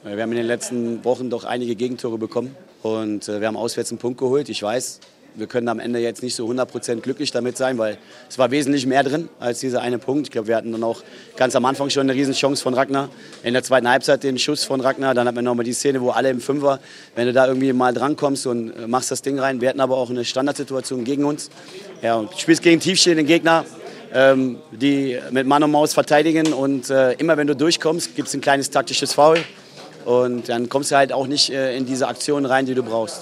Wir haben in den letzten Wochen doch einige Gegentore bekommen und wir haben auswärts einen Punkt geholt. Ich weiß, wir können am Ende jetzt nicht so 100% glücklich damit sein, weil es war wesentlich mehr drin als dieser eine Punkt. Ich glaube, wir hatten dann auch ganz am Anfang schon eine Riesenchance von Ragnar. In der zweiten Halbzeit den Schuss von Ragnar. Dann hatten wir nochmal die Szene, wo alle im Fünfer, wenn du da irgendwie mal drankommst und machst das Ding rein. Wir hatten aber auch eine Standardsituation gegen uns. Ja, und du spielst gegen tiefstehenden Gegner, die mit Mann und Maus verteidigen. Und immer wenn du durchkommst, gibt es ein kleines taktisches Foul. Und dann kommst du halt auch nicht in diese Aktion rein, die du brauchst.